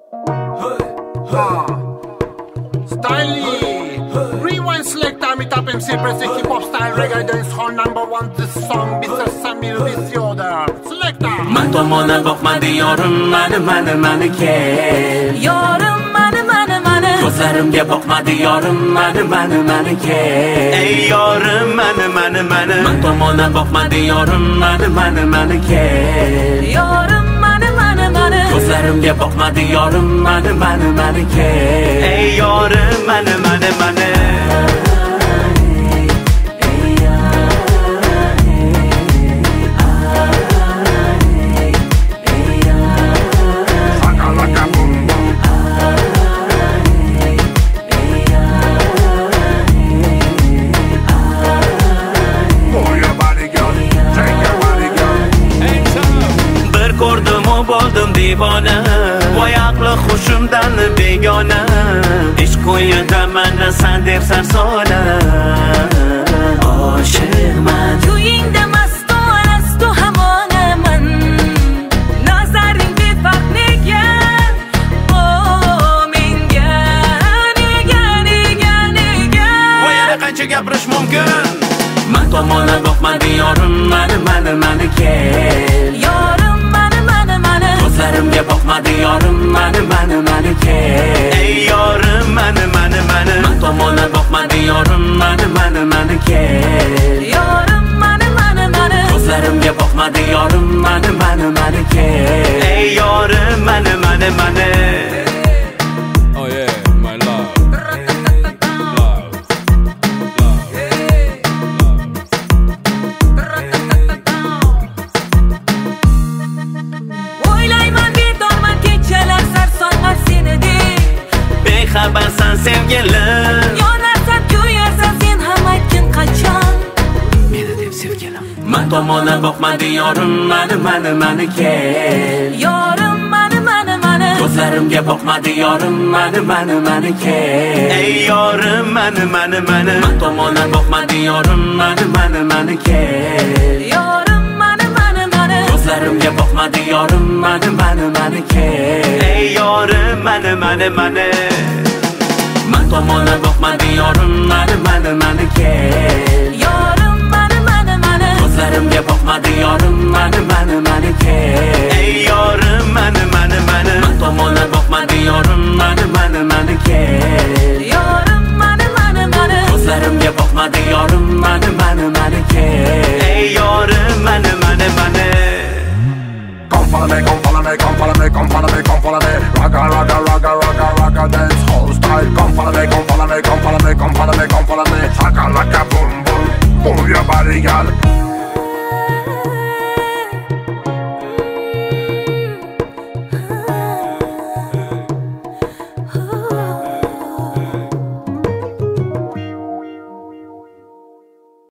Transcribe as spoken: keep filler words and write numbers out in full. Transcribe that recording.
Styly, rewind selector, meet up M C press hip hop style reggae dance hall number one. This song mister Samir with the order. Selector. Man tomona bakma diyorum, mani mani mani kel. Yorim mani mani mani. Ko'zlarimga bakma diyorum, mani mani mani kel. Ey yorim mani mani mani. Man tomona bakma diyorum, mani mani mani kel. Yorim mani mani mani. Ko'zlarimga bakma diyorum, mani mani mani kel. Ey yorim mani mani mani. Boldum divona, voy aqli xushimdan begona. Ishq qo'yida meni san deb sarsona. Oshiqman To'yingda mast olastu hamonaman. Nazaring befarq nega? Oh menga nega nega nega? Voy yana qancha gapirish mumkin? Men tomona boqma diyorim, mani mani mani kel. Yorim mani mani mani. Ko'zlarimga boqma diyorim, mani mani mani kel. Ey yorim mani mani mani. Men tomona boqma diyorim, mani mani mani kel. Yorim mani mani mani. Ko'zlarimga boqma diyorim, mani mani mani kel. Ey yorim mani mani mani. Oh yeah, my love. Love. O'ylayman bedorman kechalar sarson seni deb. Bexabarsan sevgilim. Yonarsan kuyarsan sen ham aytgin qachon. Meni deb sevgilim. Men tomona boqma diyorim, mani mani mani kel. Yorim mani mani mani. Ko'zlarimga boqma diyorim, mani mani mani kel. Ey yorim mani mani mani. Men tomona boqma diyorim, mani mani mani kel. Yorim mani mani mani. Ko'zlarimga boqma diyorim, mani mani mani kel. Ey yorim mani mani mani. Men tomona boqma diyorim, mani mani mani kel. Yorim mani mani mani. Ko'zlarimga boqma diyorim, mani mani mani kel. Ey yorim mani mani mani. Men tomona boqma diyorim, mani mani mani kel. Yorim mani mani mani. Ko'zlarimga boqma diyorim, mani mani mani kel. Ey yorim mani mani mani. Come follow me, come follow me, come follow me, come follow me, come follow me. Ragga, ragga, ragga, ragga, ragga, dance hall style. Come follow me, come follow me, come follow me, come follow me, come follow me. Shaka, laka, boom, boom, move your body, girl.